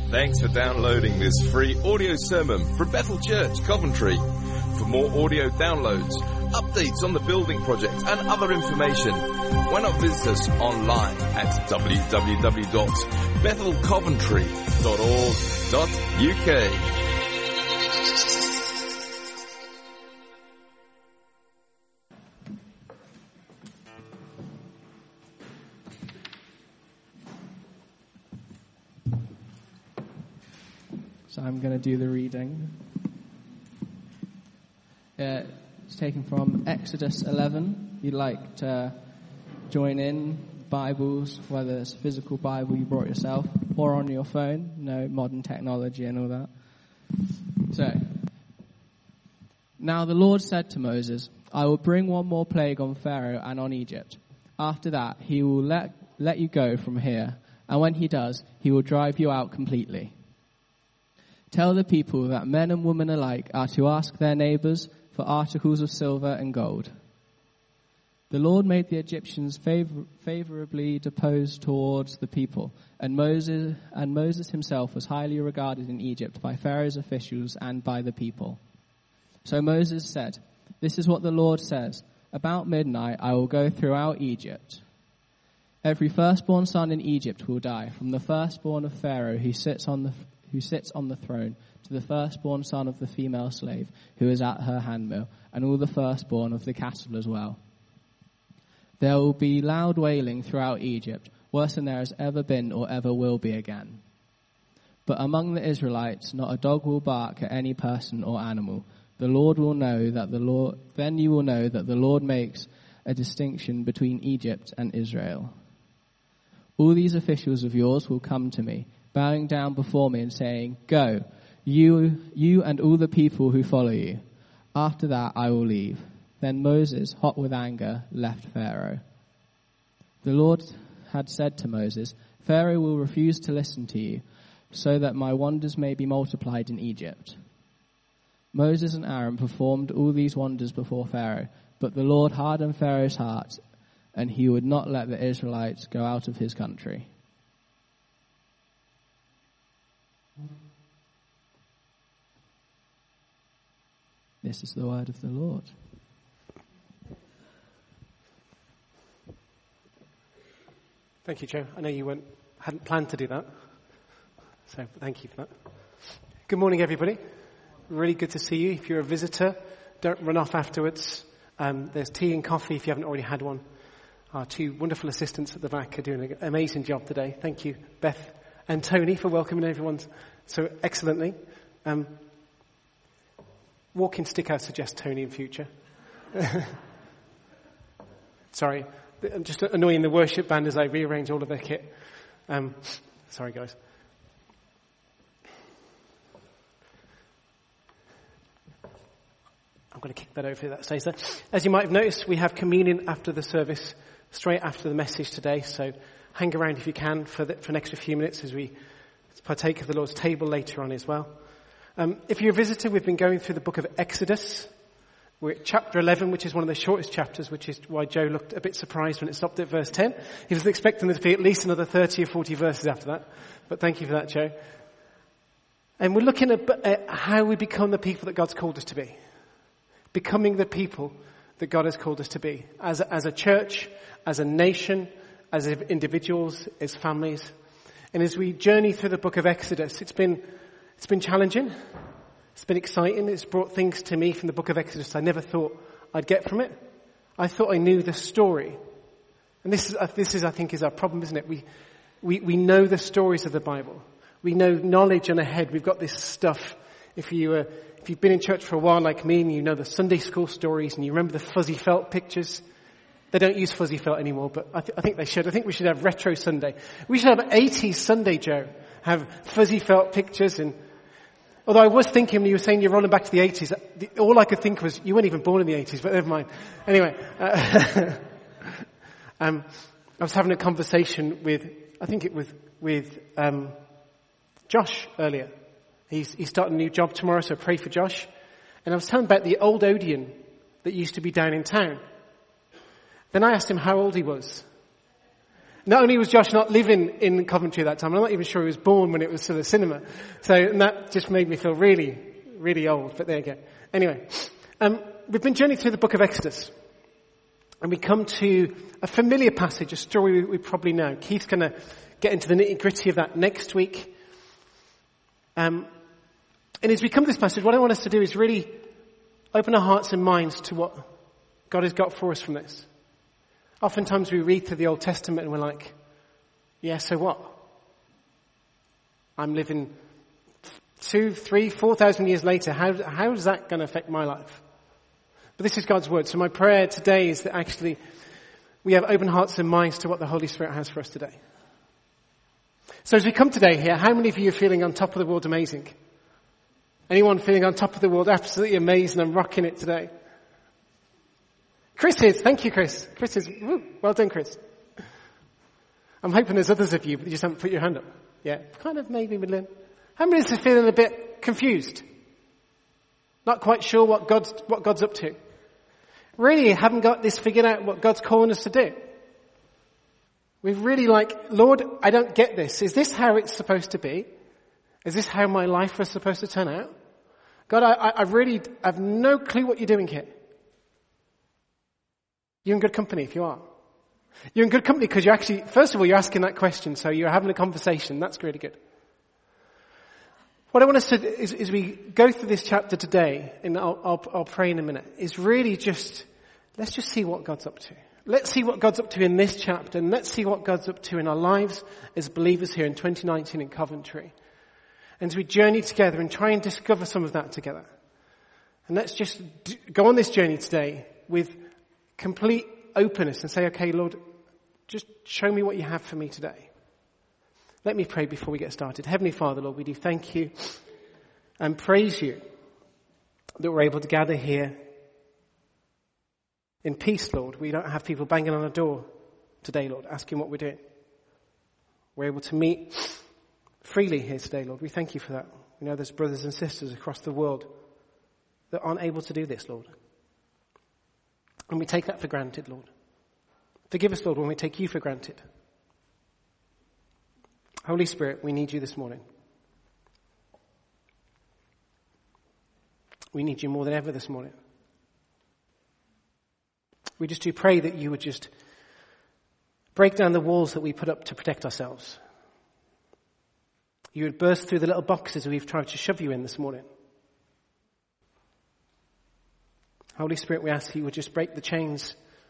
Thanks for downloading this free audio sermon from Bethel Church, Coventry. For more audio downloads, updates on the building project and other information, why not visit us online at www.bethelcoventry.org.uk. So I'm going to do the reading. It's taken from Exodus 11. If you'd like to join in, Bibles, whether it's a physical Bible you brought yourself or on your phone, modern technology and all that. So, now the Lord said to Moses, I will bring one more plague on Pharaoh and on Egypt. After that, he will let you go from here, and when he does, he will drive you out completely. Tell the people that men and women alike are to ask their neighbors for articles of silver and gold. The Lord made the Egyptians favorably disposed towards the people, and Moses himself was highly regarded in Egypt by Pharaoh's officials and by the people. So Moses said, This is what the Lord says, about midnight I will go throughout Egypt. Every firstborn son in Egypt will die, from the firstborn of Pharaoh who sits on the throne, to the firstborn son of the female slave who is at her handmill, and all the firstborn of the cattle as well. There will be loud wailing throughout Egypt, worse than there has ever been or ever will be again. But among the Israelites, not a dog will bark at any person or animal. Then you will know that the Lord makes a distinction between Egypt and Israel. All these officials of yours will come to me, bowing down before me and saying, Go, you and all the people who follow you. After that I will leave. Then Moses, hot with anger, left Pharaoh. The Lord had said to Moses, Pharaoh will refuse to listen to you, so that my wonders may be multiplied in Egypt. Moses and Aaron performed all these wonders before Pharaoh, but the Lord hardened Pharaoh's heart, and he would not let the Israelites go out of his country. This is the word of the Lord. Thank you, Joe. I know you hadn't planned to do that, so thank you for that. Good morning, everybody. Really good to see you. If you're a visitor, don't run off afterwards. There's tea and coffee if you haven't already had one. Our two wonderful assistants at the back are doing an amazing job today. Thank you, Beth and Tony, for welcoming everyone so excellently. Walking stick, I suggest Tony in future. Sorry, I'm just annoying the worship band as I rearrange all of their kit. Sorry, guys. I'm going to kick that over if that stays there. As you might have noticed, we have communion after the service, straight after the message today. So hang around if you can for an extra few minutes as we partake of the Lord's table later on as well. If you're a visitor, we've been going through the book of Exodus. We're at chapter 11, which is one of the shortest chapters, which is why Joe looked a bit surprised when it stopped at verse 10. He was expecting there to be at least another 30 or 40 verses after that. But thank you for that, Joe. And we're looking at how we become the people that God's called us to be. Becoming the people that God has called us to be. As a church, as a nation, as individuals, as families. And as we journey through the book of Exodus, it's been challenging. It's been exciting. It's brought things to me from the book of Exodus I never thought I'd get from it. I thought I knew the story. And this is I think, is our problem, isn't it? We know the stories of the Bible. We know knowledge in our head. We've got this stuff. If you've been in church for a while like me and you know the Sunday school stories and you remember the fuzzy felt pictures, they don't use fuzzy felt anymore, but I think they should. I think we should have retro Sunday. We should have 80s Sunday, Joe. Have fuzzy felt pictures. And although I was thinking when you were saying you're rolling back to the 80s, all I could think was you weren't even born in the 80s, but never mind. Anyway, I was having a conversation with Josh earlier. He's starting a new job tomorrow, so pray for Josh. And I was telling him about the old Odeon that used to be down in town. Then I asked him how old he was. Not only was Josh not living in Coventry at that time, I'm not even sure he was born when it was still a cinema. So and that just made me feel really, really old. But there you go. Anyway, we've been journeying through the book of Exodus. And we come to a familiar passage, a story we probably know. Keith's going to get into the nitty-gritty of that next week. And as we come to this passage, what I want us to do is really open our hearts and minds to what God has got for us from this. Oftentimes we read through the Old Testament and we're like, yeah, so what? I'm living 2, 3, 4,000 years later. How is that going to affect my life? But this is God's word. So my prayer today is that actually we have open hearts and minds to what the Holy Spirit has for us today. So as we come today here, how many of you are feeling on top of the world amazing? Anyone feeling on top of the world absolutely amazing? I'm rocking it today. Chris is. Thank you, Chris. Chris is. Woo, well done, Chris. I'm hoping there's others of you, but you just haven't put your hand up. Yeah, kind of maybe, Midland. How many of us are feeling a bit confused? Not quite sure what God's up to? Really haven't got this figured out what God's calling us to do. We've really Lord, I don't get this. Is this how it's supposed to be? Is this how my life was supposed to turn out? God, I really have no clue what you're doing here. You're in good company if you are. You're in good company because you're actually, first of all, you're asking that question, so you're having a conversation. That's really good. What I want us to do is, as we go through this chapter today, and I'll pray in a minute, is really let's just see what God's up to. Let's see what God's up to in this chapter, and let's see what God's up to in our lives as believers here in 2019 in Coventry. And as we journey together and try and discover some of that together. And let's just go on this journey today with complete openness and say, okay, Lord, just show me what you have for me today. Let me pray before we get started. Heavenly Father, Lord, we do thank you and praise you that we're able to gather here in peace, Lord. We don't have people banging on the door today, Lord, asking what we're doing. We're able to meet freely here today, Lord. We thank you for that. We know there's brothers and sisters across the world that aren't able to do this, Lord. And we take that for granted, Lord. Forgive us, Lord, when we take you for granted. Holy Spirit, we need you this morning. We need you more than ever this morning. We just do pray that you would just break down the walls that we put up to protect ourselves. You would burst through the little boxes we've tried to shove you in this morning. Holy Spirit, we ask you would just break the chains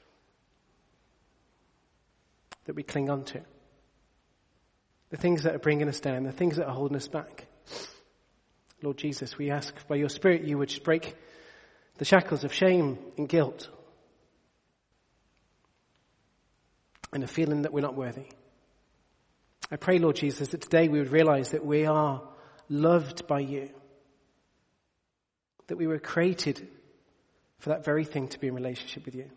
that we cling on to. The things that are bringing us down, the things that are holding us back. Lord Jesus, we ask by your Spirit you would just break the shackles of shame and guilt and a feeling that we're not worthy. I pray, Lord Jesus, that today we would realize that we are loved by you. That we were created for that very thing, to be in relationship with you. And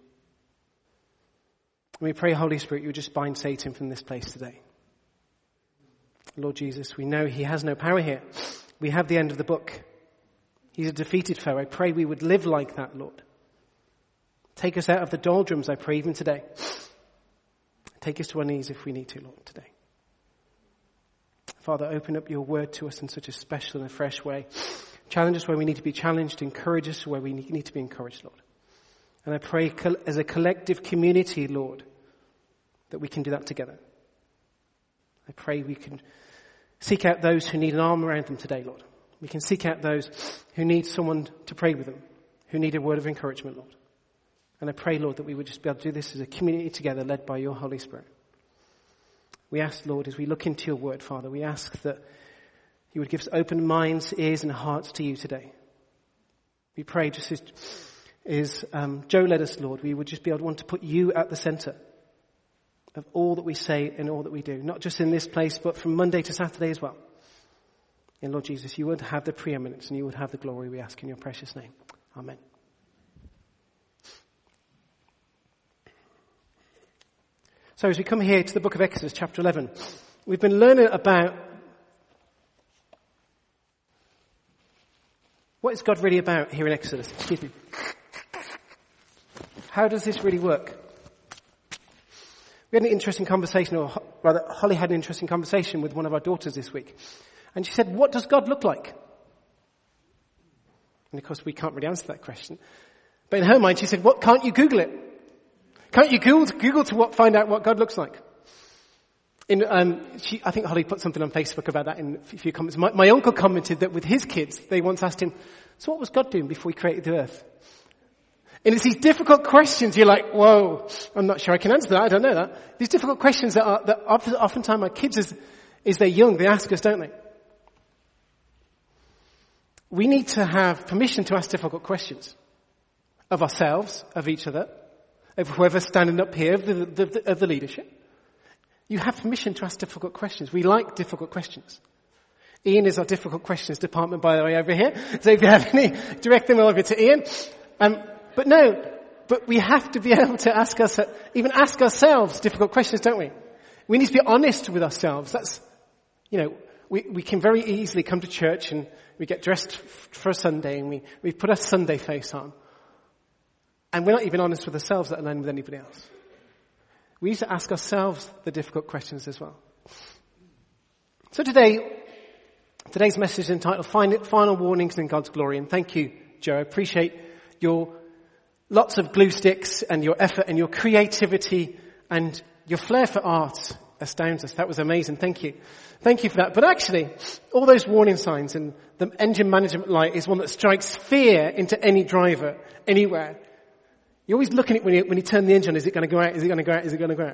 we pray, Holy Spirit, you would just bind Satan from this place today. Lord Jesus, we know he has no power here. We have the end of the book. He's a defeated foe. I pray we would live like that, Lord. Take us out of the doldrums, I pray, even today. Take us to our knees if we need to, Lord, today. Father, open up your word to us in such a special and a fresh way. Challenge us where we need to be challenged. Encourage us where we need to be encouraged, Lord. And I pray as a collective community, Lord, that we can do that together. I pray we can seek out those who need an arm around them today, Lord. We can seek out those who need someone to pray with them, who need a word of encouragement, Lord. And I pray, Lord, that we would just be able to do this as a community together, led by your Holy Spirit. We ask, Lord, as we look into your word, Father, we ask that you would give us open minds, ears, and hearts to you today. We pray, just as Joe led us, Lord, we would just be able to want to put you at the center of all that we say and all that we do. Not just in this place, but from Monday to Saturday as well. And Lord Jesus, you would have the preeminence and you would have the glory, we ask in your precious name. Amen. So as we come here to the book of Exodus, chapter 11, we've been learning about what is God really about here in Exodus. Excuse me. How does this really work? We had an interesting conversation, or rather, Holly had an interesting conversation with one of our daughters this week. And she said, what does God look like? And of course, we can't really answer that question. But in her mind, she said, what, can't you Google it? Can't you Google to find out what God looks like? I think Holly put something on Facebook about that in a few comments. My uncle commented that with his kids, they once asked him, so what was God doing before he created the earth? And it's these difficult questions. You're like, whoa, I'm not sure I can answer that. I don't know that. These difficult questions that oftentimes our kids, as they're young, they ask us, don't they? We need to have permission to ask difficult questions of ourselves, of each other, of whoever's standing up here, of the leadership. You have permission to ask difficult questions. We like difficult questions. Ian is our difficult questions department, by the way, over here. So if you have any, direct them over to Ian. But we have to be able to even ask ourselves difficult questions, don't we? We need to be honest with ourselves. That's, we can very easily come to church and we get dressed for a Sunday and we put a Sunday face on. And we're not even honest with ourselves, let alone with anybody else. We need to ask ourselves the difficult questions as well. So today's message is entitled Final Warnings in God's Glory. And thank you, Joe. I appreciate your lots of glue sticks and your effort and your creativity and your flair for art astounds us. That was amazing. Thank you. Thank you for that. But actually, all those warning signs and the engine management light is one that strikes fear into any driver, anywhere. You're always looking at when you turn the engine, is it going to go out? Is it going to go out? Is it going to go out?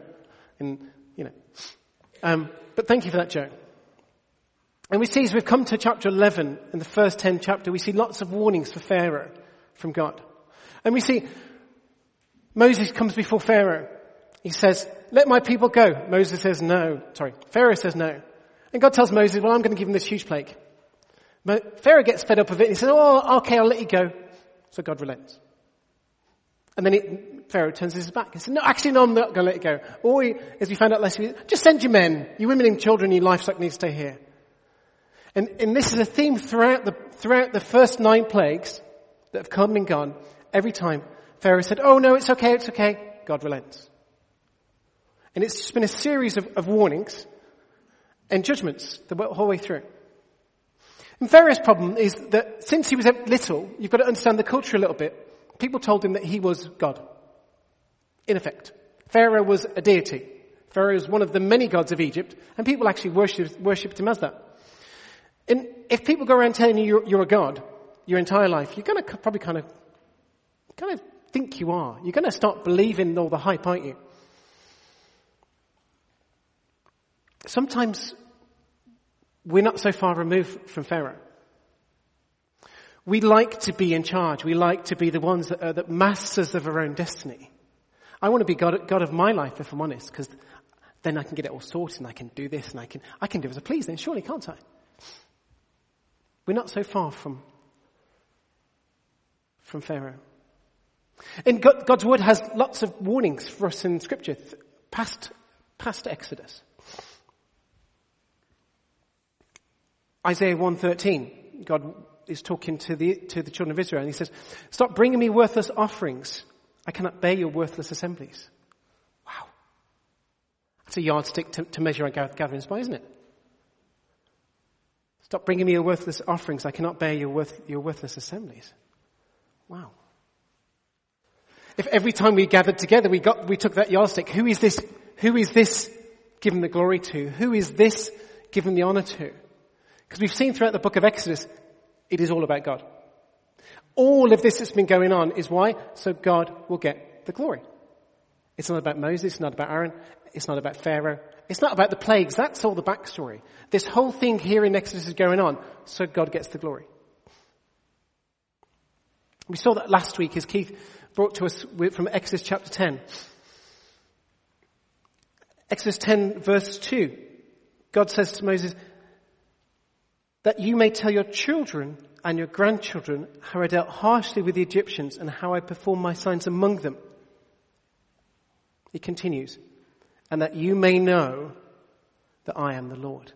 And, but thank you for that, Joe. And we see as we've come to chapter 11, in the first 10 chapter, we see lots of warnings for Pharaoh from God. And we see Moses comes before Pharaoh. He says, let my people go. Moses says no. Pharaoh says no. And God tells Moses, well, I'm going to give him this huge plague. But Pharaoh gets fed up with it. And he says, oh, okay, I'll let you go. So God relents. And then Pharaoh turns his back and says, no, actually, no, I'm not going to let you go. Or, as we found out last week, just send your men. Your women and children, your livestock need to stay here. And this is a theme throughout the first 9 plagues that have come and gone. Every time Pharaoh said, oh no, it's okay, God relents. And it's just been a series of warnings and judgments the whole way through. And Pharaoh's problem is that since he was little, you've got to understand the culture a little bit. People told him that he was God. In effect, Pharaoh was a deity. Pharaoh was one of the many gods of Egypt, and people actually worshipped him as that. And if people go around telling you you're a god your entire life, you're going to probably kind of think you are. You're going to start believing all the hype, aren't you? Sometimes we're not so far removed from Pharaoh. We like to be in charge. We like to be the ones that are the masters of our own destiny. I want to be God of my life, if I'm honest, because then I can get it all sorted and I can do this and I can do as I please then, surely, can't I? We're not so far from Pharaoh. And God's word has lots of warnings for us in Scripture, past Exodus. Isaiah 1:13, God is talking to the children of Israel, and he says, stop bringing me worthless offerings. I cannot bear your worthless assemblies. Wow. That's a yardstick to measure our gatherings by, isn't it? Stop bringing me your worthless offerings. I cannot bear your worthless assemblies. Wow. If every time we gathered together, we took that yardstick, who is this given the glory to? Who is this given the honor to? Because we've seen throughout the book of Exodus, it is all about God. All of this that's been going on is why? So God will get the glory. It's not about Moses, it's not about Aaron, it's not about Pharaoh, it's not about the plagues. That's all the backstory. This whole thing here in Exodus is going on, so God gets the glory. We saw that last week as Keith brought to us from Exodus chapter 10. Exodus 10 verse 2. God says to Moses, that you may tell your children and your grandchildren how I dealt harshly with the Egyptians and how I performed my signs among them. He continues, and that you may know that I am the Lord.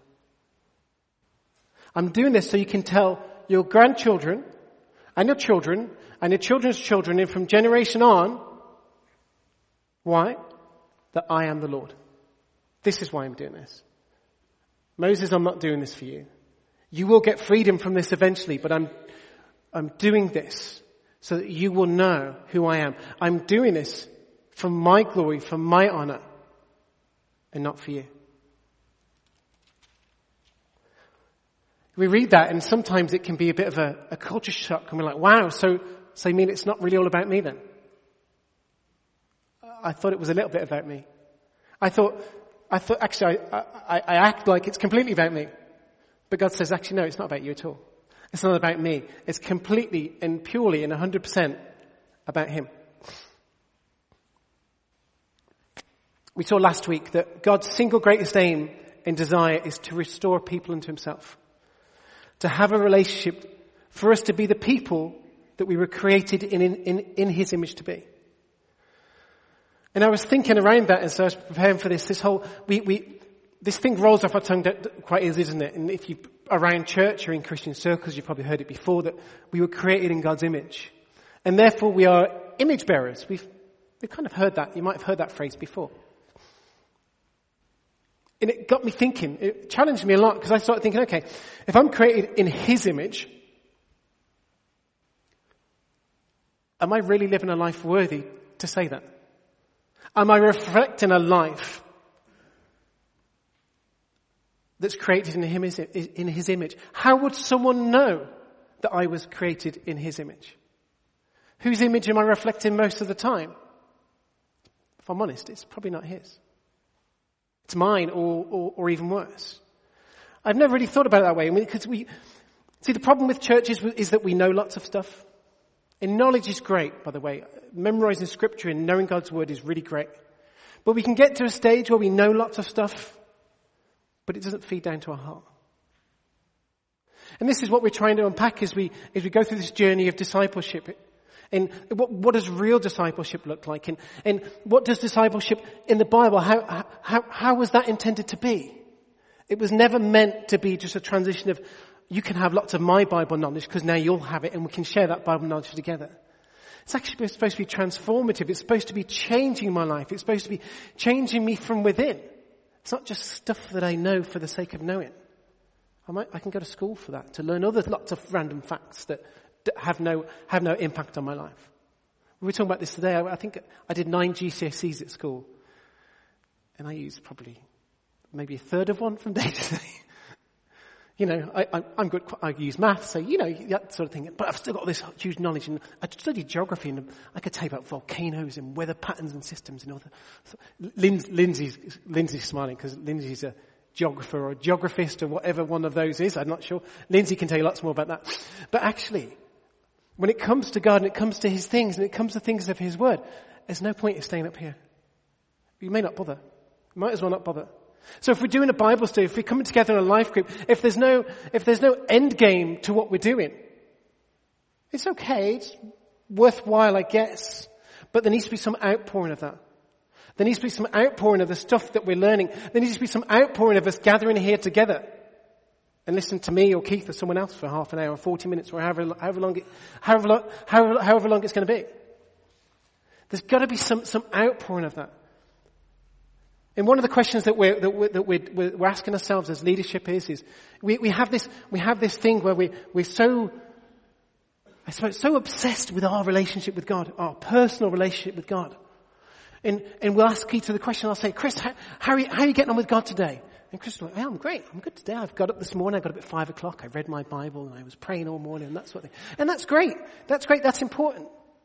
I'm doing this so you can tell your grandchildren and your children and your children's children, and from generation on. Why? that I am the Lord. This is why I'm doing this. Moses, I'm not doing this for you. You will get freedom from this eventually, but I'm doing this so that you will know who I am. I'm doing this for my glory, for my honor, and not for you. We read that and sometimes it can be a bit of a culture shock and we're like, wow, so you mean it's not really all about me then? I thought it was a little bit about me. I thought actually I act like it's completely about me. But God says, actually no, it's not about you at all. It's not about me. It's completely and purely and 100% about Him. We saw last week that God's single greatest aim and desire is to restore people unto Himself. To have a relationship, for us to be the people that we were created in His image to be. And I was thinking around that as I was preparing for this this thing rolls off our tongue quite easily, isn't it? And if you around church or in Christian circles, you've probably heard it before, that we were created in God's image. And therefore we are image bearers. We've kind of heard that. You might have heard that phrase before. And it got me thinking. It challenged me a lot because I started thinking, okay, if I'm created in His image, am I really living a life worthy to say that? Am I reflecting a life that's created in His image? How would someone know that I was created in His image? Whose image am I reflecting most of the time? If I'm honest, it's probably not His. It's mine or even worse. I've never really thought about it that way. Because the problem with churches is that we know lots of stuff. And knowledge is great, by the way. Memorizing scripture and knowing God's word is really great. But we can get to a stage where we know lots of stuff, but it doesn't feed down to our heart. And this is what we're trying to unpack as we go through this journey of discipleship. And what does real discipleship look like? And what does discipleship in the Bible, how was that intended to be? It was never meant to be just a transition of, you can have lots of my Bible knowledge because now you'll have it and we can share that Bible knowledge together. It's actually supposed to be transformative. It's supposed to be changing my life. It's supposed to be changing me from within. It's not just stuff that I know for the sake of knowing. I can go to school for that, to learn lots of random facts that have no impact on my life. We were talking about this today. I think I did 9 GCSEs at school. And I used probably maybe a third of one from day to day. You know, I'm good. I use maths, so, you know, that sort of thing. But I've still got this huge knowledge. And I studied geography, and I could tell you about volcanoes and weather patterns and systems and all that. So Lindsay's smiling because Lindsay's a geographer or a geographist or whatever one of those is. I'm not sure. Lindsay can tell you lots more about that. But actually, when it comes to God and it comes to His things and it comes to things of His word, there's no point in staying up here. You may not bother. You might as well not bother. So if we're doing a Bible study, if we're coming together in a life group, if there's no end game to what we're doing, it's okay. It's worthwhile, I guess. But there needs to be some outpouring of that. There needs to be some outpouring of the stuff that we're learning. There needs to be some outpouring of us gathering here together and listening to me or Keith or someone else for half an hour, 40 minutes, or however long it's going to be. There's got to be some outpouring of that. And one of the questions that we're asking ourselves as leadership is we have this thing where we're so, I suppose, so obsessed with our relationship with God, our personal relationship with God. And we'll ask Keith the question. I'll say, Chris, how are you getting on with God today? And Chris will be like, I'm great. I'm good today. I've got up this morning. I got up at 5 o'clock. I read my Bible and I was praying all morning and that sort of thing. And that's great. That's great. That's important.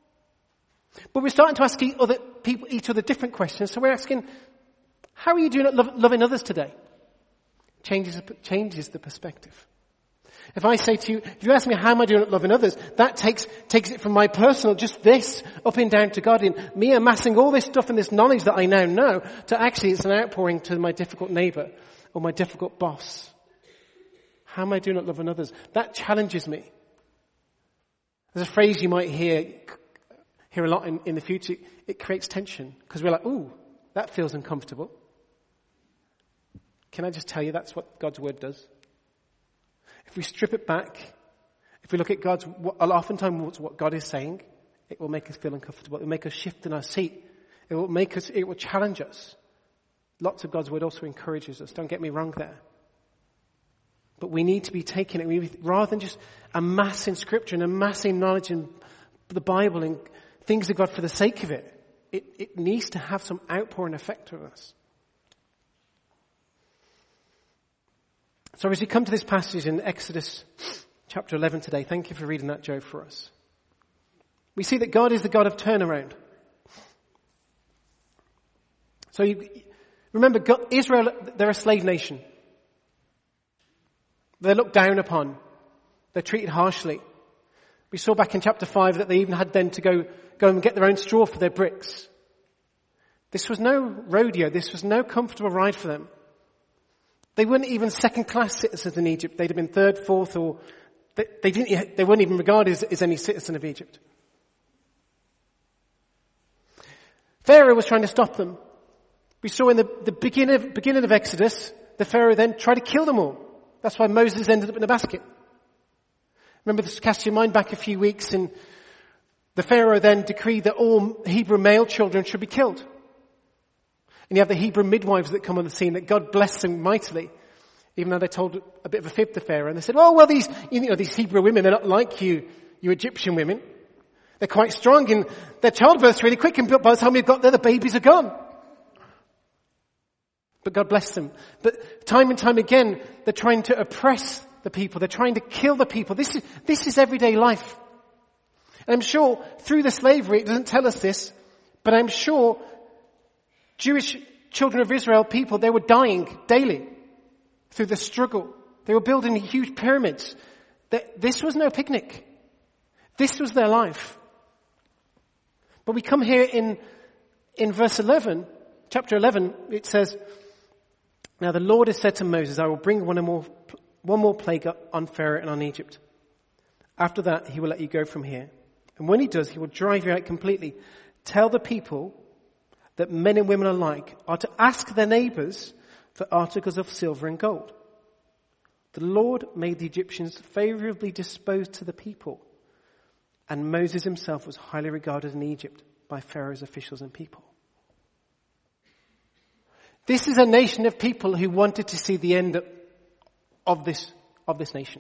But we're starting to ask each other different questions. So we're asking, how are you doing at loving others today? Changes the perspective. If I say to you, if you ask me how am I doing at loving others, that takes it from my personal, just this, up and down to God, in me amassing all this stuff and this knowledge that I now know, to actually it's an outpouring to my difficult neighbour or my difficult boss. How am I doing at loving others? That challenges me. There's a phrase you might hear a lot in the future. It creates tension because we're like, ooh, that feels uncomfortable. Can I just tell you that's what God's word does? If we strip it back, if we look at oftentimes what God is saying, it will make us feel uncomfortable. It will make us shift in our seat. It will make us, it will challenge us. Lots of God's word also encourages us. Don't get me wrong there. But we need to be taking it, rather than just amassing scripture and amassing knowledge in the Bible and things of God for the sake of it. It needs to have some outpouring effect on us. So as we come to this passage in Exodus chapter 11 today, thank you for reading that, Joe, for us. We see that God is the God of turnaround. So remember, Israel, they're a slave nation. They're looked down upon. They're treated harshly. We saw back in chapter 5 that they even had then to go and get their own straw for their bricks. This was no rodeo. This was no comfortable ride for them. They weren't even second-class citizens in Egypt. They'd have been third, fourth, or they weren't even regarded as any citizen of Egypt. Pharaoh was trying to stop them. We saw in the beginning of Exodus, the Pharaoh then tried to kill them all. That's why Moses ended up in a basket. Remember, this cast your mind back a few weeks, and the Pharaoh then decreed that all Hebrew male children should be killed. And you have the Hebrew midwives that come on the scene, that God blessed them mightily, even though they told a bit of a fib to Pharaoh. And they said, well, these Hebrew women, they're not like you Egyptian women. They're quite strong, and their childbirth's really quick, and by the time we've got there, the babies are gone. But God bless them. But time and time again, they're trying to oppress the people. They're trying to kill the people. This is everyday life. And I'm sure through the slavery, it doesn't tell us this, but I'm sure Jewish children of Israel people, they were dying daily through the struggle. They were building huge pyramids. This was no picnic. This was their life. But we come here in verse 11, chapter 11, it says, now the Lord has said to Moses, I will bring one more plague on Pharaoh and on Egypt. After that, he will let you go from here. And when he does, he will drive you out completely. Tell the people that men and women alike are to ask their neighbors for articles of silver and gold. The Lord made the Egyptians favorably disposed to the people, and Moses himself was highly regarded in Egypt by Pharaoh's officials and people. This is a nation of people who wanted to see the end of this nation.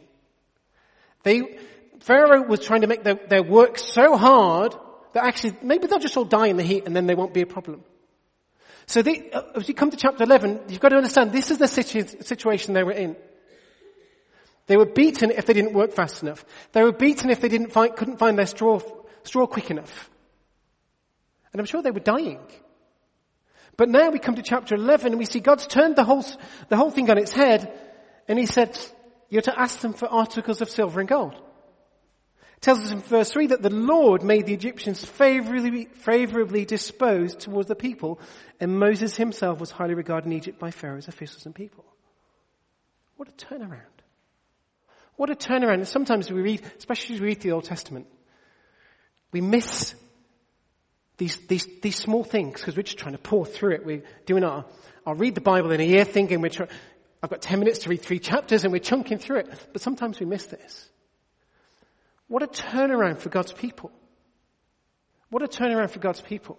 Pharaoh was trying to make their work so hard that actually maybe they'll just all die in the heat and then there won't be a problem. So as you come to chapter 11, you've got to understand this is the situation they were in. They were beaten if they didn't work fast enough. They were beaten if they couldn't find their straw quick enough. And I'm sure they were dying. But now we come to chapter 11 and we see God's turned the whole thing on its head, and he said, you're to ask them for articles of silver and gold. It tells us in verse 3 that the Lord made the Egyptians favorably disposed towards the people, and Moses himself was highly regarded in Egypt by Pharaoh's officials and people. What a turnaround. What a turnaround. And sometimes we read, especially as we read the Old Testament, we miss these small things because we're just trying to pour through it. We're doing I'll read the Bible in a year thinking I've got 10 minutes to read 3 chapters and we're chunking through it. But sometimes we miss this. What a turnaround for God's people. What a turnaround for God's people.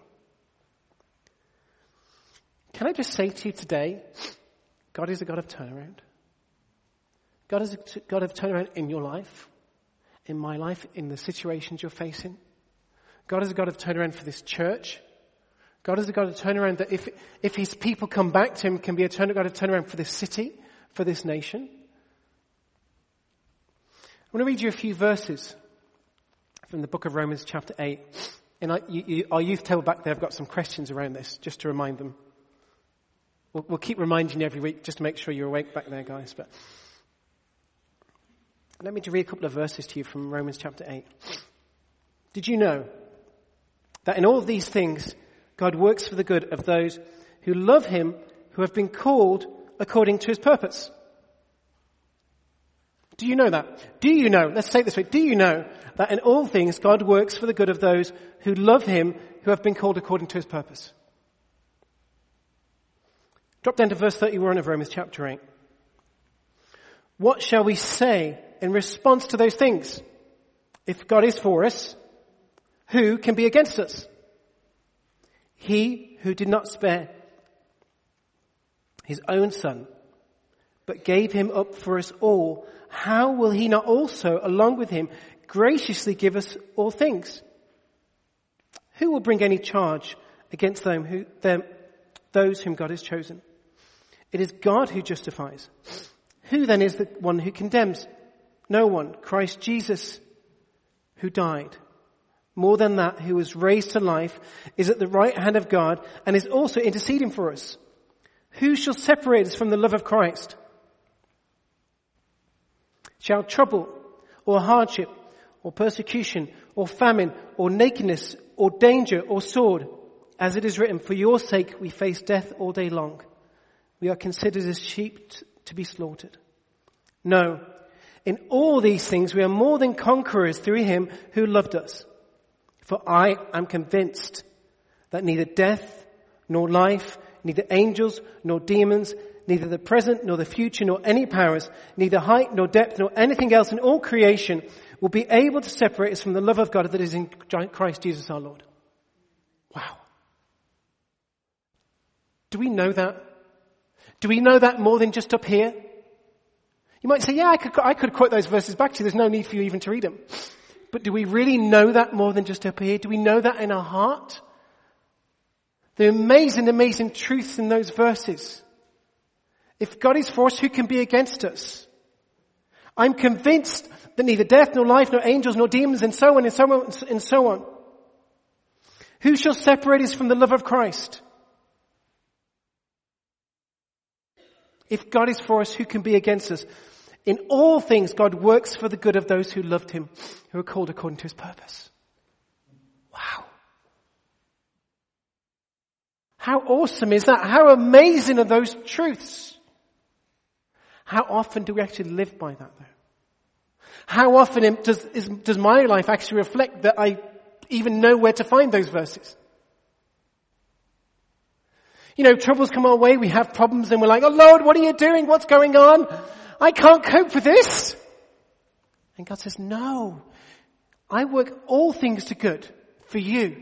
Can I just say to you today, God is a God of turnaround. God is a God of turnaround in your life, in my life, in the situations you're facing. God is a God of turnaround for this church. God is a God of turnaround that if his people come back to him, can be a God of turnaround for this city, for this nation. I want to read you a few verses from the book of Romans chapter 8. And our youth table back there have got some questions around this, just to remind them. We'll keep reminding you every week, just to make sure you're awake back there, guys. But let me read a couple of verses to you from Romans chapter 8. Did you know that in all of these things, God works for the good of those who love him, who have been called according to his purpose? Do you know that? Do you know, let's say it this way, do you know that in all things God works for the good of those who love him, who have been called according to his purpose? Drop down to verse 31 of Romans chapter 8. What shall we say in response to those things? If God is for us, who can be against us? He who did not spare his own son, but gave him up for us all, how will he not also, along with him, graciously give us all things? Who will bring any charge against those whom God has chosen? It is God who justifies. Who then is the one who condemns? No one. Christ Jesus, who died. More than that, who was raised to life, is at the right hand of God and is also interceding for us. Who shall separate us from the love of Christ? Shall trouble, or hardship, or persecution, or famine, or nakedness, or danger, or sword? As it is written, for your sake we face death all day long. We are considered as sheep to be slaughtered. No, in all these things we are more than conquerors through him who loved us. For I am convinced that neither death, nor life, neither angels, nor demons, neither the present, nor the future, nor any powers, neither height, nor depth, nor anything else in all creation will be able to separate us from the love of God that is in Christ Jesus our Lord. Wow. Do we know that? Do we know that more than just up here? You might say, yeah, I could quote those verses back to you. There's no need for you even to read them. But do we really know that more than just up here? Do we know that in our heart? The amazing, amazing truths in those verses. If God is for us, who can be against us? I'm convinced that neither death, nor life, nor angels, nor demons, and so on, and so on, and so on. Who shall separate us from the love of Christ? If God is for us, who can be against us? In all things, God works for the good of those who loved him, who are called according to his purpose. Wow. How awesome is that? How amazing are those truths? How often do we actually live by that, though? How often does my life actually reflect that I even know where to find those verses? You know, troubles come our way, we have problems, and we're like, oh Lord, what are you doing? What's going on? I can't cope with this. And God says, no, I work all things to good for you.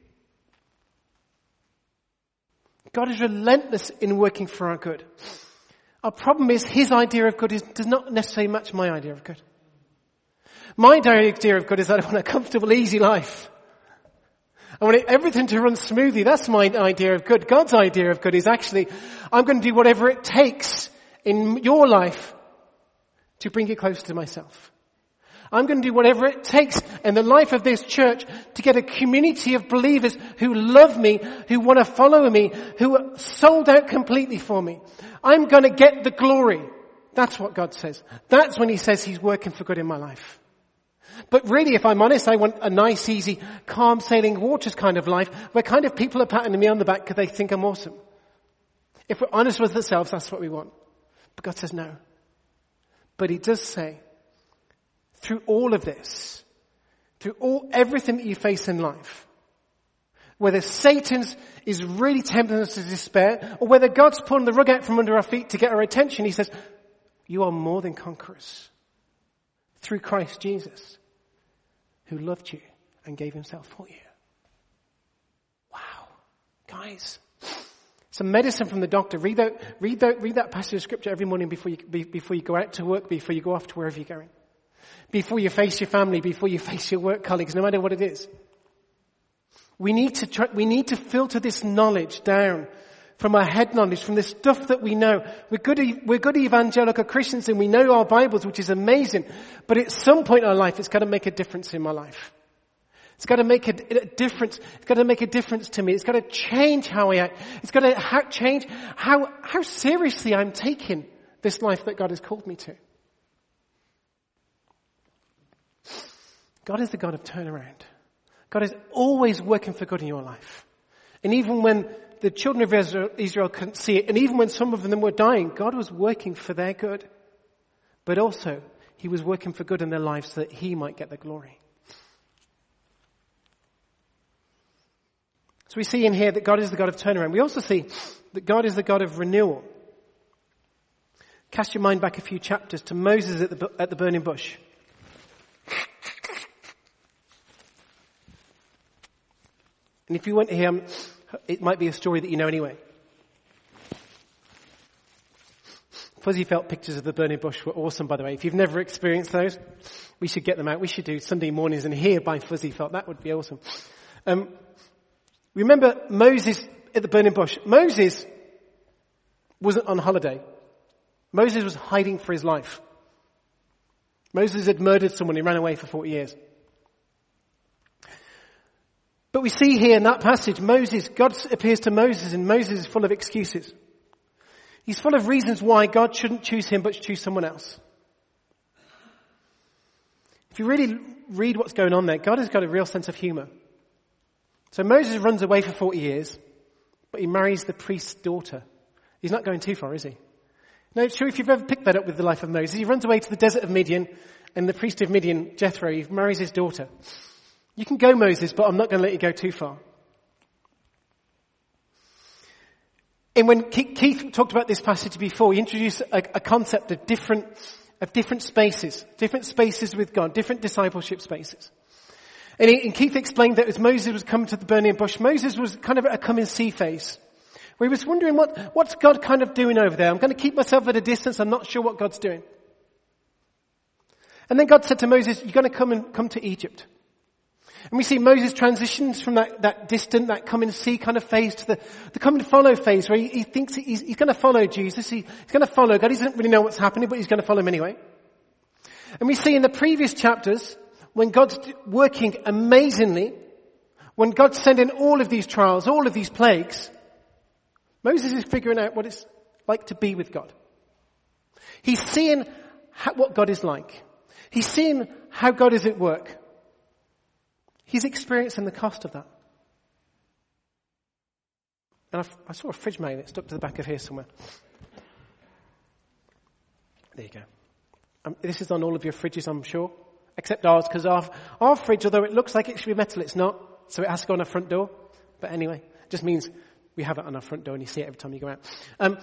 God is relentless in working for our good. Our problem is his idea of good does not necessarily match my idea of good. My idea of good is that I want a comfortable, easy life. I want everything to run smoothly. That's my idea of good. God's idea of good is actually, I'm going to do whatever it takes in your life to bring you closer to myself. I'm going to do whatever it takes in the life of this church to get a community of believers who love me, who want to follow me, who are sold out completely for me. I'm going to get the glory. That's what God says. That's when he says he's working for good in my life. But really, if I'm honest, I want a nice, easy, calm sailing waters kind of life where kind of people are patting me on the back because they think I'm awesome. If we're honest with ourselves, that's what we want. But God says no. But he does say, through all of this, through everything that you face in life, whether Satan's is really tempting us to despair, or whether God's pulling the rug out from under our feet to get our attention, he says, you are more than conquerors through Christ Jesus, who loved you and gave himself for you. Wow. Guys, some medicine from the doctor. Read that passage of scripture every morning before you go out to work, before you go off to wherever you're going. Before you face your family, before you face your work colleagues, no matter what it is. We need to filter this knowledge down from our head knowledge, from the stuff that we know. We're good evangelical Christians and we know our Bibles, which is amazing. But at some point in our life, it's got to make a difference in my life. It's got to make a difference. It's got to make a difference to me. It's got to change how I act. It's got to change how seriously I'm taking this life that God has called me to. God is the God of turnaround. God is always working for good in your life. And even when the children of Israel couldn't see it, and even when some of them were dying, God was working for their good. But also, he was working for good in their lives so that he might get the glory. So we see in here that God is the God of turnaround. We also see that God is the God of renewal. Cast your mind back a few chapters to Moses at the burning bush. And if you went here, It might be a story that you know anyway. Fuzzy felt pictures of the burning bush were awesome, by the way. If you've never experienced those, we should get them out. We should do Sunday mornings and hear by Fuzzy felt. That would be awesome. Remember Moses at the burning bush. Moses wasn't on holiday. Moses was hiding for his life. Moses had murdered someone. He ran away for 40 years. But we see here in that passage, God appears to Moses, and Moses is full of excuses. He's full of reasons why God shouldn't choose him but choose someone else. If you really read what's going on there, God has got a real sense of humor. So Moses runs away for 40 years, but he marries the priest's daughter. He's not going too far, is he? No, it's true if you've ever picked that up with the life of Moses. He runs away to the desert of Midian, and the priest of Midian, Jethro, he marries his daughter. You can go, Moses, but I'm not going to let you go too far. And when Keith talked about this passage before, he introduced a concept of different spaces with God, different discipleship spaces. And Keith explained that as Moses was coming to the burning bush, Moses was kind of at a come and see phase, where he was wondering what's God kind of doing over there? I'm going to keep myself at a distance. I'm not sure what God's doing. And then God said to Moses, you're going to come to Egypt. And we see Moses transitions from that distant, that come and see kind of phase to the come and follow phase, where he thinks he's going to follow Jesus. He's going to follow God. He doesn't really know what's happening, but he's going to follow him anyway. And we see in the previous chapters, when God's working amazingly, when God's sending all of these trials, all of these plagues, Moses is figuring out what it's like to be with God. He's seeing what God is like. He's seeing how God is at work. He's experiencing the cost of that. And I saw a fridge magnet stuck to the back of here somewhere. There you go. This is on all of your fridges, I'm sure. Except ours, because our fridge, although it looks like it should be metal, it's not. So it has to go on our front door. But anyway, it just means we have it on our front door and you see it every time you go out.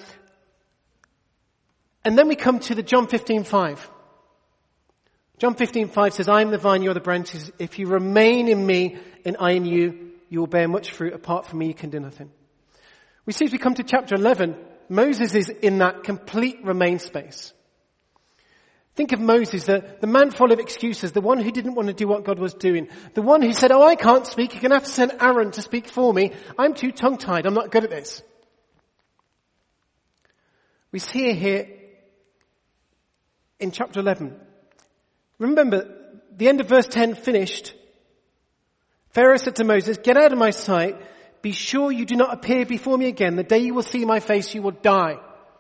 And then we come to the John 15:5. John 15:5 says, I am the vine, you are the branches. If you remain in me and I in you, you will bear much fruit. Apart from me, you can do nothing. We see as we come to chapter 11, Moses is in that complete remain space. Think of Moses, the man full of excuses, the one who didn't want to do what God was doing, the one who said, I can't speak, you're going to have to send Aaron to speak for me. I'm too tongue-tied, I'm not good at this. We see here in chapter 11, remember, the end of verse 10 finished. Pharaoh said to Moses, get out of my sight. Be sure you do not appear before me again. The day you will see my face, you will die.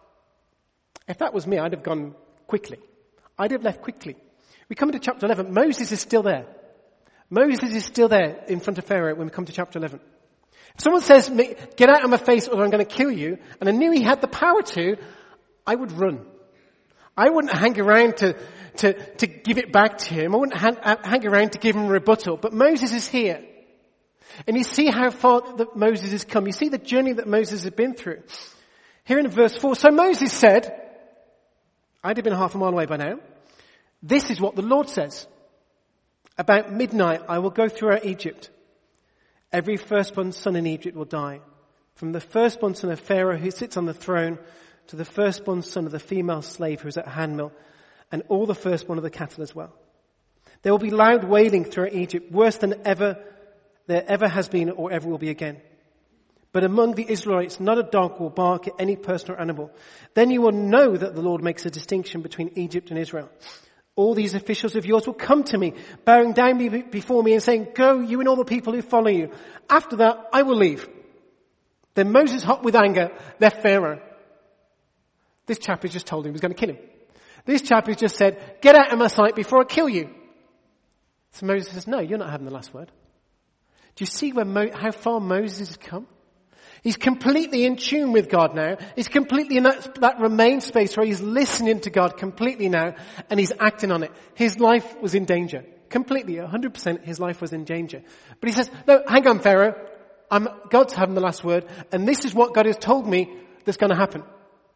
If that was me, I'd have gone quickly. I'd have left quickly. We come to chapter 11. Moses is still there. Moses is still there in front of Pharaoh when we come to chapter 11. If someone says, get out of my face or I'm going to kill you, and I knew he had the power to, I would run. I wouldn't hang around to give it back to him. I wouldn't hang around to give him a rebuttal. But Moses is here. And you see how far that Moses has come. You see the journey that Moses has been through. Here in verse 4, so Moses said, I'd have been half a mile away by now. This is what the Lord says. About midnight I will go throughout Egypt. Every firstborn son in Egypt will die. From the firstborn son of Pharaoh who sits on the throne to the firstborn son of the female slave who is at handmill, and all the firstborn of the cattle as well. There will be loud wailing throughout Egypt, worse than there ever has been or ever will be again. But among the Israelites, not a dog will bark at any person or animal. Then you will know that the Lord makes a distinction between Egypt and Israel. All these officials of yours will come to me, bowing down before me and saying, go, you and all the people who follow you. After that, I will leave. Then Moses, hot with anger, left Pharaoh. This chap has just told him he was going to kill him. This chap has just said, get out of my sight before I kill you. So Moses says, no, you're not having the last word. Do you see how far Moses has come? He's completely in tune with God now. He's completely in that remain space where he's listening to God completely now, and he's acting on it. His life was in danger. Completely, 100% his life was in danger. But he says, no, hang on, Pharaoh. God's having the last word, and this is what God has told me that's going to happen.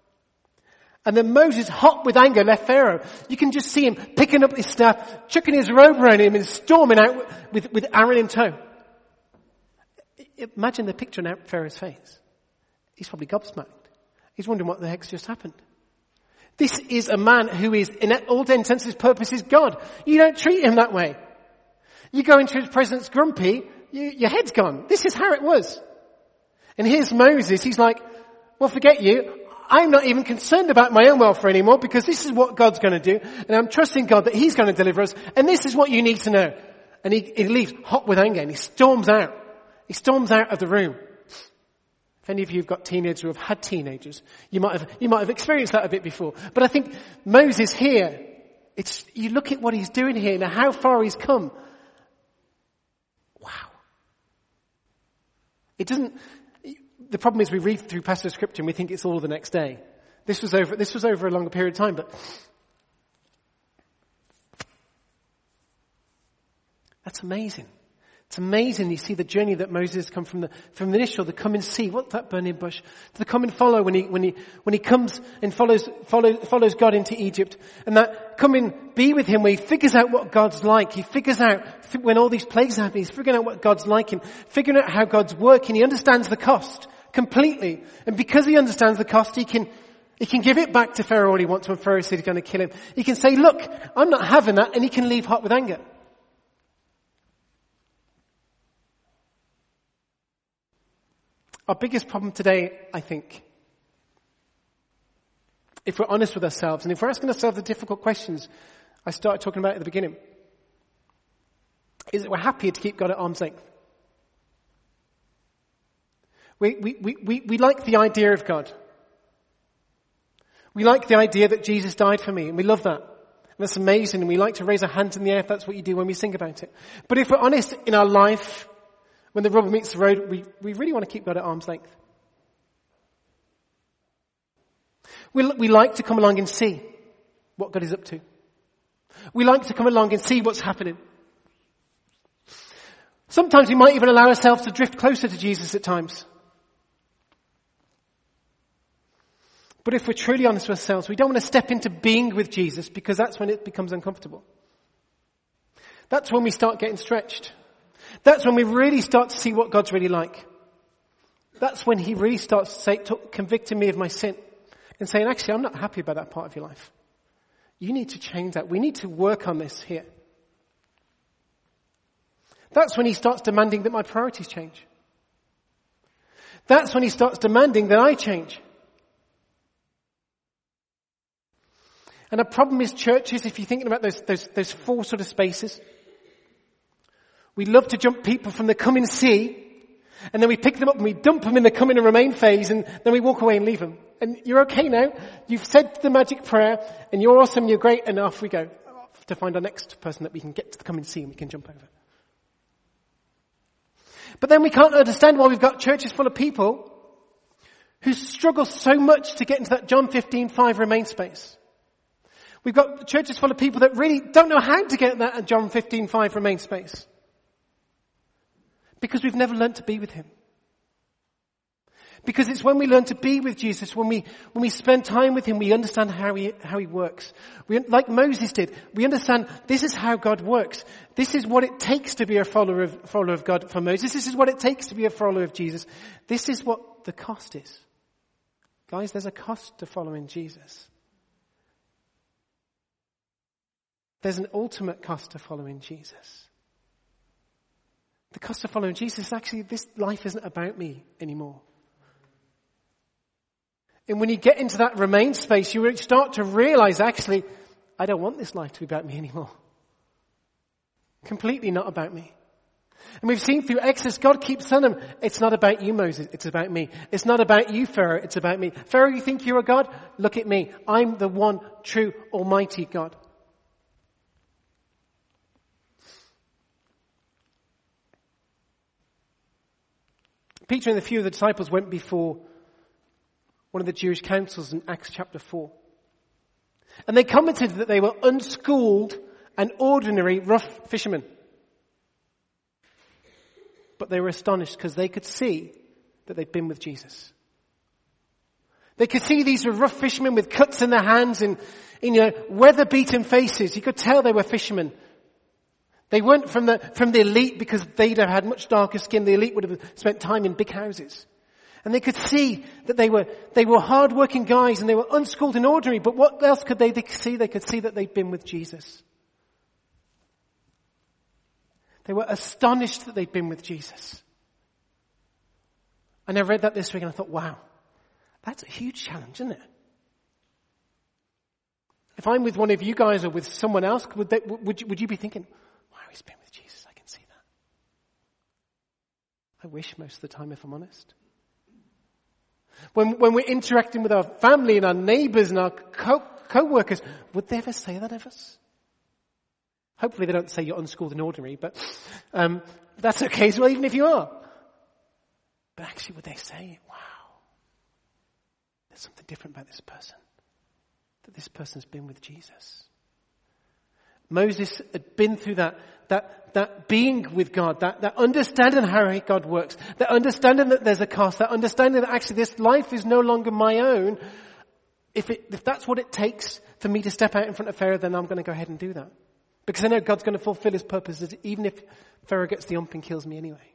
And then Moses, hot with anger, left Pharaoh. You can just see him picking up his staff, chucking his robe around him and storming out with Aaron in tow. Imagine the picture on Pharaoh's face. He's probably gobsmacked. He's wondering what the heck's just happened. This is a man who is, in all intents and purposes, God. You don't treat him that way. You go into his presence grumpy, your head's gone. This is how it was. And here's Moses. He's like, well, forget you. I'm not even concerned about my own welfare anymore because this is what God's going to do. And I'm trusting God that he's going to deliver us. And this is what you need to know. And he leaves hot with anger and he storms out. He storms out of the room. If any of you have got teenagers or have had teenagers, you might have experienced that a bit before. But I think Moses here, you look at what he's doing here and how far he's come. Wow. The problem is we read through passages of scripture and we think it's all the next day. This was over a longer period of time, but that's amazing. It's amazing. You see the journey that Moses has come from the initial, the come and see, what's that burning bush, to the come and follow when he comes and follows God into Egypt, and that come and be with him where he figures out what God's like. He figures out when all these plagues happen, he's figuring out what God's like and figuring out how God's working. He understands the cost completely, and because he understands the cost, he can give it back to Pharaoh when he wants when Pharaoh said he's going to kill him. He can say, look, I'm not having that, and he can leave hot with anger. Our biggest problem today, I think, if we're honest with ourselves, and if we're asking ourselves the difficult questions I started talking about at the beginning, is that we're happier to keep God at arm's length. We like the idea of God. We like the idea that Jesus died for me, and we love that. And that's amazing, and we like to raise our hands in the air if that's what you do when we sing about it. But if we're honest in our life, when the rubber meets the road, we really want to keep God at arm's length. We like to come along and see what God is up to. We like to come along and see what's happening. Sometimes we might even allow ourselves to drift closer to Jesus at times. But if we're truly honest with ourselves, we don't want to step into being with Jesus because that's when it becomes uncomfortable. That's when we start getting stretched. That's when we really start to see what God's really like. That's when he really starts convicting me of my sin and saying, actually, I'm not happy about that part of your life. You need to change that. We need to work on this here. That's when he starts demanding that my priorities change. That's when he starts demanding that I change. And the problem is churches, if you're thinking about those four sort of spaces, we love to jump people from the come and see, and then we pick them up and we dump them in the come in and remain phase, and then we walk away and leave them. And you're okay now. You've said the magic prayer, and you're awesome, you're great, and off we go to find our next person that we can get to the come and see and we can jump over. But then we can't understand why we've got churches full of people who struggle so much to get into that John 15:5 remain space. We've got churches full of people that really don't know how to get in that John 15:5 remain space. Because we've never learned to be with him. Because it's when we learn to be with Jesus, when we spend time with him, we understand how he works. Like Moses did, we understand this is how God works. This is what it takes to be a follower of God for Moses. This is what it takes to be a follower of Jesus. This is what the cost is. Guys, there's a cost to following Jesus. There's an ultimate cost to following Jesus. The cost of following Jesus is actually, this life isn't about me anymore. And when you get into that remain space, you start to realize, actually, I don't want this life to be about me anymore. Completely not about me. And we've seen through Exodus, God keeps telling them, it's not about you, Moses, it's about me. It's not about you, Pharaoh, it's about me. Pharaoh, you think you're a God? Look at me. I'm the one true almighty God. Peter and a few of the disciples went before one of the Jewish councils in Acts chapter 4. And they commented that they were unschooled and ordinary rough fishermen. But they were astonished because they could see that they'd been with Jesus. They could see these were rough fishermen with cuts in their hands and weather-beaten faces. You could tell they were fishermen. They weren't from the elite because they'd have had much darker skin. The elite would have spent time in big houses. And they could see that they were hard-working guys and they were unschooled and ordinary. But what else could they see? They could see that they'd been with Jesus. They were astonished that they'd been with Jesus. And I read that this week and I thought, wow, that's a huge challenge, isn't it? If I'm with one of you guys or with someone else, would you be thinking, wow, he's been with Jesus, I can see that. I wish most of the time, if I'm honest. When we're interacting with our family and our neighbours and our co-workers, would they ever say that of us? Hopefully they don't say you're unschooled and ordinary, but that's okay as well, even if you are. But actually, would they say, wow, there's something different about this person? That this person's been with Jesus. Moses had been through that being with God, that understanding how God works, that understanding that there's a cost, that understanding that actually this life is no longer my own. If that's what it takes for me to step out in front of Pharaoh, then I'm going to go ahead and do that. Because I know God's going to fulfill his purposes even if Pharaoh gets the ump and kills me anyway.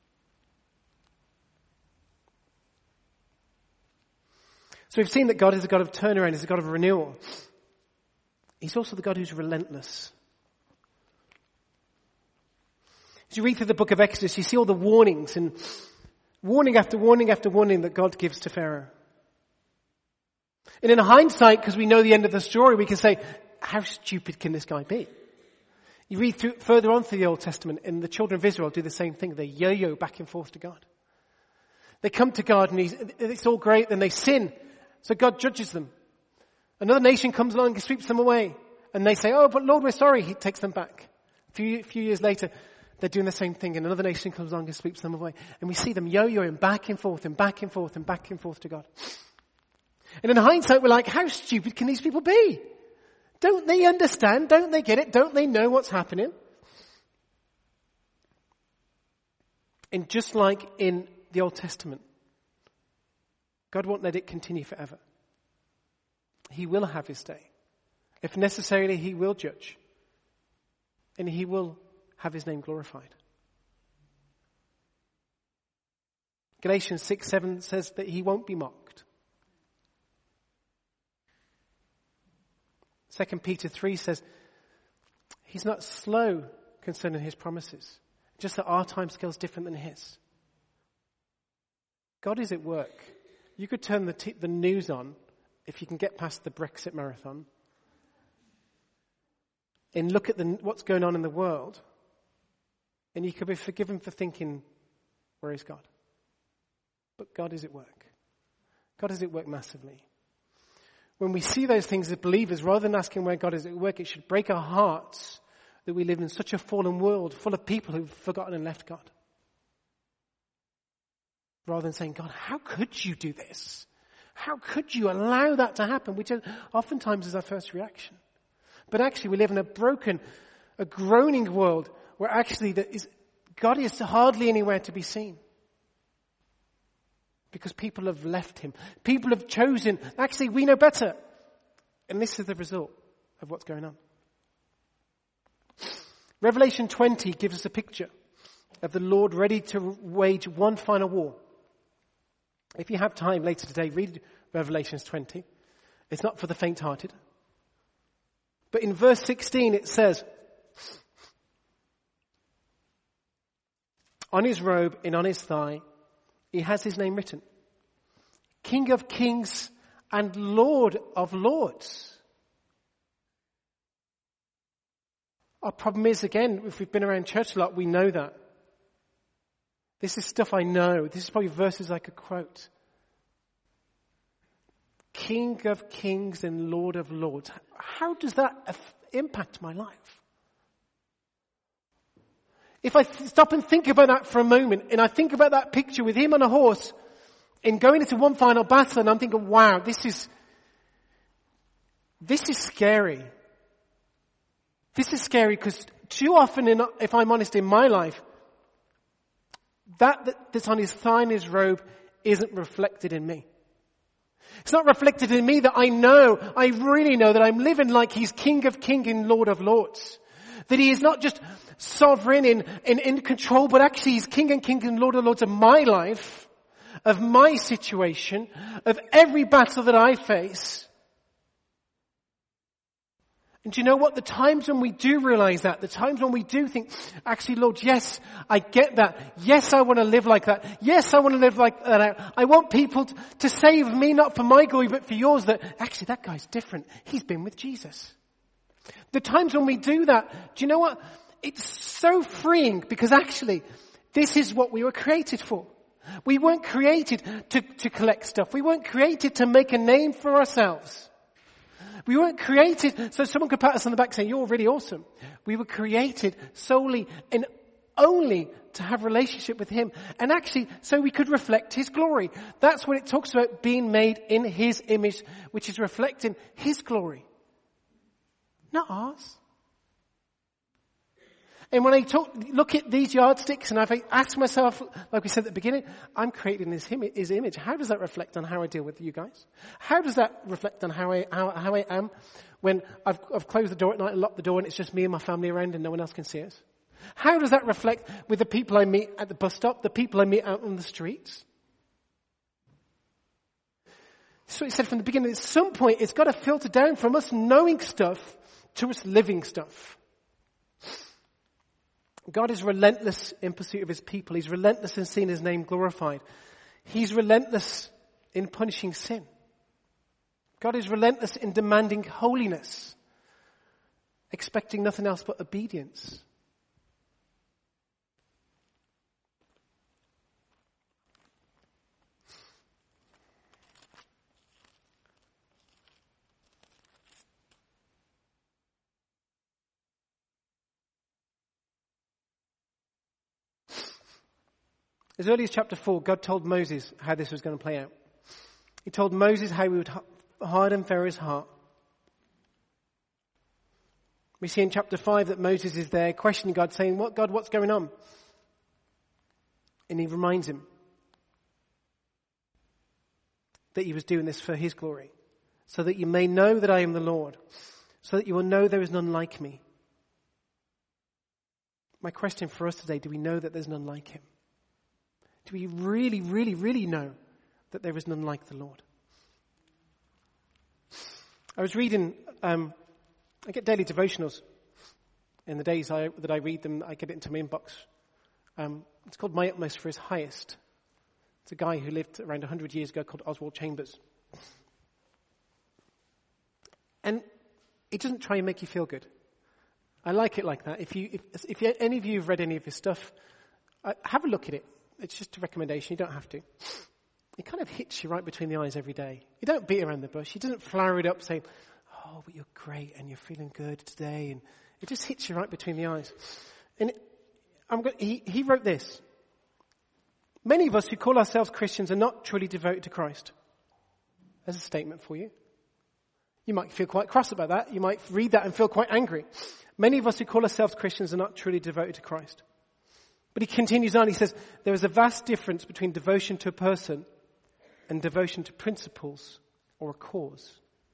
So we've seen that God is a God of turnaround, he's a God of renewal. He's also the God who's relentless. As you read through the book of Exodus, you see all the warnings and warning after warning after warning that God gives to Pharaoh. And in hindsight, because we know the end of the story, we can say, how stupid can this guy be? You read further on through the Old Testament, and the children of Israel do the same thing. They yo-yo back and forth to God. They come to God and it's all great, then they sin. So God judges them. Another nation comes along and sweeps them away. And they say, oh, but Lord, we're sorry. He takes them back. A few years later, they're doing the same thing and another nation comes along and sweeps them away. And we see them yo-yoing back and forth and back and forth and back and forth to God. And in hindsight, we're like, how stupid can these people be? Don't they understand? Don't they get it? Don't they know what's happening? And just like in the Old Testament, God won't let it continue forever. He will have his day. If necessarily, he will judge. And he will have his name glorified. Galatians 6:7 says that he won't be mocked. 2 Peter 3 says he's not slow concerning his promises. Just that our time scale is different than his. God is at work. You could turn the news on if you can get past the Brexit marathon and look at what's going on in the world, and you could be forgiven for thinking, where is God? But God is at work. God is at work massively. When we see those things as believers, rather than asking where God is at work, it should break our hearts that we live in such a fallen world full of people who've forgotten and left God. Rather than saying, God, how could you do this? How could you allow that to happen? Which oftentimes is our first reaction. But actually we live in a broken, a groaning world where actually God is hardly anywhere to be seen. Because people have left him. People have chosen, actually we know better. And this is the result of what's going on. Revelation 20 gives us a picture of the Lord ready to wage one final war. If you have time later today, read Revelation 20. It's not for the faint-hearted. But in verse 16 it says, on his robe and on his thigh, he has his name written. King of Kings and Lord of Lords. Our problem is, again, if we've been around church a lot, we know that. This is stuff I know. This is probably verses I could quote. King of Kings and Lord of Lords. How does that impact my life? If I stop and think about that for a moment, and I think about that picture with him on a horse, and going into one final battle, and I'm thinking, wow, this is scary. This is scary because too often, if I'm honest, in my life, that's on his thigh and his robe isn't reflected in me. It's not reflected in me that I really know that I'm living like he's King of Kings and Lord of Lords. That he is not just sovereign in control, but actually he's King and Lord of Lords of my life, of my situation, of every battle that I face. And do you know what? The times when we do realize that, the times when we do think, actually, Lord, yes, I get that. Yes, I want to live like that. Yes, I want to live like that. I want people to say of me, not for my glory, but for yours, that actually that guy's different. He's been with Jesus. The times when we do that, do you know what? It's so freeing, because actually, this is what we were created for. We weren't created to collect stuff. We weren't created to make a name for ourselves. We weren't created so someone could pat us on the back saying, you're really awesome. We were created solely and only to have a relationship with him. And actually, so we could reflect his glory. That's what it talks about, being made in his image, which is reflecting his glory. Not ours. And when I look at these yardsticks, and I've asked myself, like we said at the beginning, I'm created in his image. How does that reflect on how I deal with you guys? How does that reflect on how I am when I've closed the door at night and locked the door and it's just me and my family around and no one else can see us? How does that reflect with the people I meet at the bus stop, the people I meet out on the streets? So he said from the beginning, at some point it's got to filter down from us knowing stuff to us living stuff. God is relentless in pursuit of his people. He's relentless in seeing his name glorified. He's relentless in punishing sin. God is relentless in demanding holiness, expecting nothing else but obedience. As early as chapter 4, God told Moses how this was going to play out. He told Moses how he would harden Pharaoh's heart. We see in chapter 5 that Moses is there questioning God, saying, "What, God, what's going on?" And he reminds him that he was doing this for his glory, so that you may know that I am the Lord, so that you will know there is none like me. My question for us today, do we know that there's none like him? Do we really, really, really know that there is none like the Lord? I was reading, I get daily devotionals. In the days that I read them, I get it into my inbox. It's called My Utmost for His Highest. It's a guy who lived around 100 years ago called Oswald Chambers. And it doesn't try and make you feel good. I like it like that. If any of you have read any of his stuff, have a look at it. It's just a recommendation. You don't have to. It kind of hits you right between the eyes every day. You don't beat around the bush. He doesn't flower it up saying, "Oh, but you're great and you're feeling good today." And it just hits you right between the eyes. And he wrote this. Many of us who call ourselves Christians are not truly devoted to Christ. There's a statement for you. You might feel quite cross about that. You might read that and feel quite angry. Many of us who call ourselves Christians are not truly devoted to Christ. But he continues on, he says, there is a vast difference between devotion to a person and devotion to principles or a cause.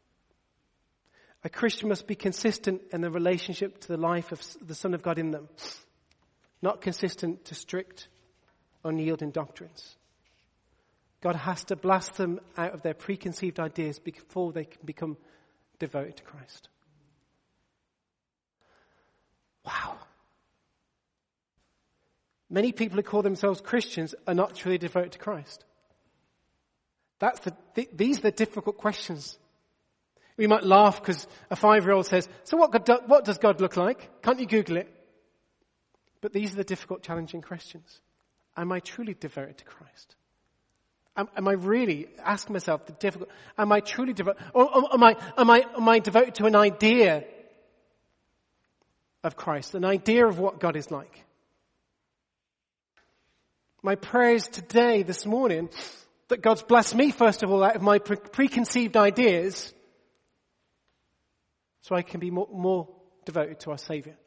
A Christian must be consistent in the relationship to the life of the Son of God in them, not consistent to strict, unyielding doctrines. God has to blast them out of their preconceived ideas before they can become devoted to Christ. Wow. Many people who call themselves Christians are not truly devoted to Christ. These are the difficult questions. We might laugh because a 5-year-old says, "So what does God look like? Can't you Google it?" But these are the difficult, challenging questions. Am I truly devoted to Christ? Am I really asking myself the difficult? Am I truly devoted, or am I devoted to an idea of Christ, an idea of what God is like? My prayers today, this morning, that God's blessed me, first of all, out of my preconceived ideas, so I can be more devoted to our Saviour.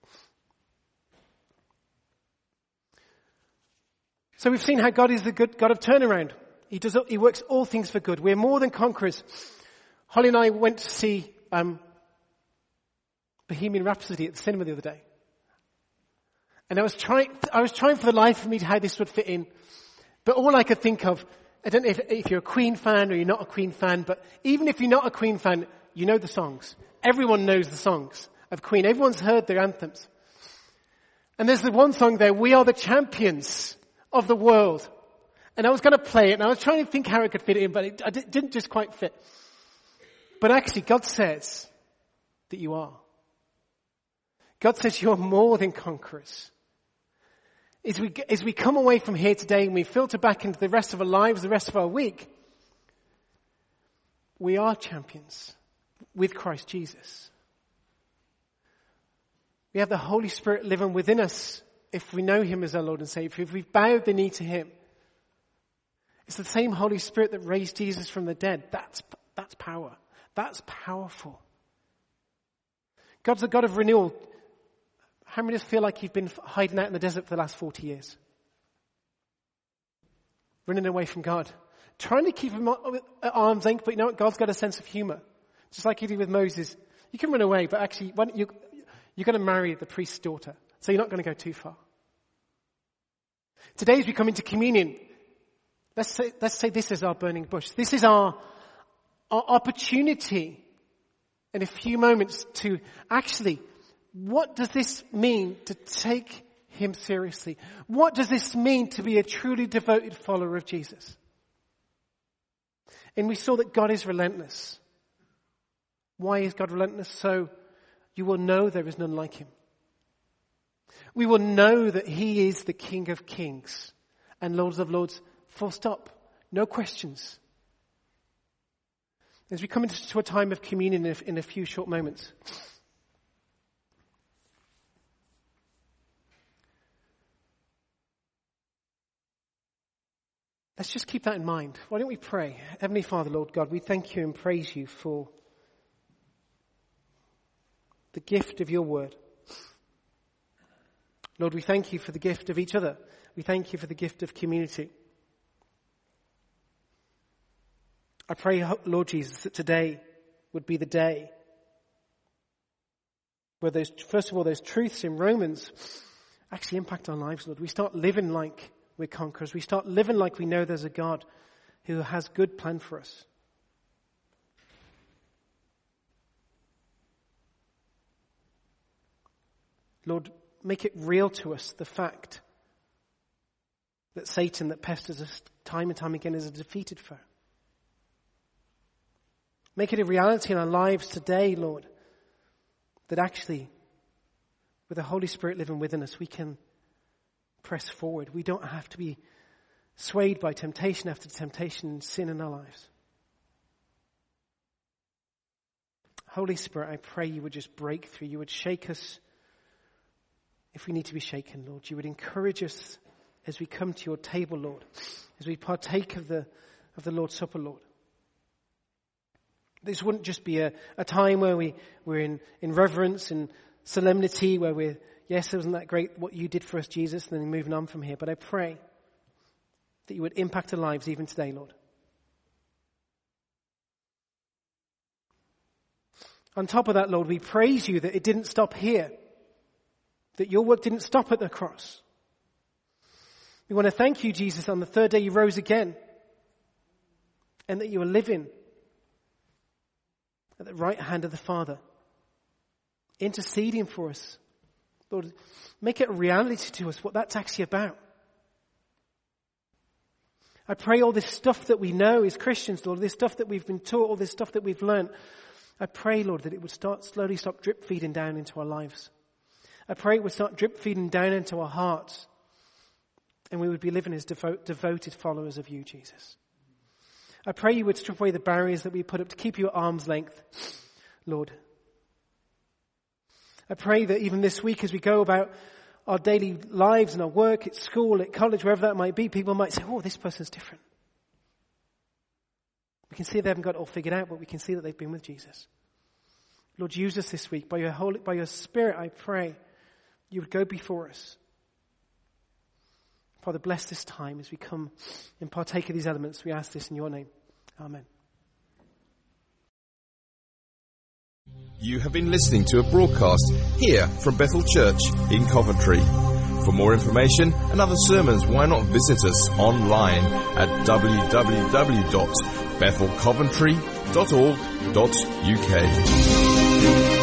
So we've seen how God is the good God of turnaround. He works all things for good. We're more than conquerors. Holly and I went to see Bohemian Rhapsody at the cinema the other day. And I was trying for the life of me how this would fit in. But all I could think of, I don't know if you're a Queen fan or you're not a Queen fan, but even if you're not a Queen fan, you know the songs. Everyone knows the songs of Queen. Everyone's heard their anthems. And there's the one song there, "We Are the Champions of the World." And I was going to play it, and I was trying to think how it could fit in, but it didn't just quite fit. But actually, God says that you are. God says you're more than conquerors. As we come away from here today and we filter back into the rest of our lives, the rest of our week, we are champions with Christ Jesus. We have the Holy Spirit living within us if we know Him as our Lord and Savior, if we've bowed the knee to Him. It's the same Holy Spirit that raised Jesus from the dead. That's power. That's powerful. God's a God of renewal. How many of us feel like you've been hiding out in the desert for the last 40 years? Running away from God. Trying to keep Him at arm's length, but you know what? God's got a sense of humor. Just like He did with Moses. You can run away, but actually you're going to marry the priest's daughter. So you're not going to go too far. Today as we come into communion, let's say this is our burning bush. This is our opportunity in a few moments to actually, what does this mean to take Him seriously? What does this mean to be a truly devoted follower of Jesus? And we saw that God is relentless. Why is God relentless? So you will know there is none like Him. We will know that He is the King of Kings and Lord of Lords. Full stop. No questions. As we come into a time of communion in a few short moments, let's just keep that in mind. Why don't we pray? Heavenly Father, Lord God, we thank You and praise You for the gift of Your word. Lord, we thank You for the gift of each other. We thank You for the gift of community. I pray, Lord Jesus, that today would be the day where first of all, those truths in Romans actually impact our lives, Lord. We start living like we're conquerors. We start living like we know there's a God who has good plan for us. Lord, make it real to us, the fact that Satan, that pesters us time and time again, is a defeated foe. Make it a reality in our lives today, Lord, that actually, with the Holy Spirit living within us, we can press forward. We don't have to be swayed by temptation after temptation and sin in our lives. Holy Spirit, I pray You would just break through. You would shake us if we need to be shaken, Lord. You would encourage us as we come to Your table, Lord, as we partake of the Lord's Supper, Lord. This wouldn't just be a time where we're in reverence and solemnity, where yes, isn't that great what You did for us, Jesus, and then moving on from here. But I pray that You would impact our lives even today, Lord. On top of that, Lord, we praise You that it didn't stop here, that Your work didn't stop at the cross. We want to thank You, Jesus, on the third day You rose again, and that You are living at the right hand of the Father, interceding for us. Lord, make it a reality to us what that's actually about. I pray all this stuff that we know as Christians, Lord, this stuff that we've been taught, all this stuff that we've learned, I pray, Lord, that it would slowly stop drip feeding down into our lives. I pray it would start drip feeding down into our hearts, and we would be living as devoted followers of You, Jesus. I pray You would strip away the barriers that we put up to keep You at arm's length, Lord. I pray that even this week as we go about our daily lives and our work at school, at college, wherever that might be, people might say, oh, this person's different. We can see they haven't got it all figured out, but we can see that they've been with Jesus. Lord, use us this week. By Your Spirit, I pray You would go before us. Father, bless this time as we come and partake of these elements. We ask this in Your name. Amen. You have been listening to a broadcast here from Bethel Church in Coventry. For more information and other sermons, why not visit us online at www.bethelcoventry.org.uk.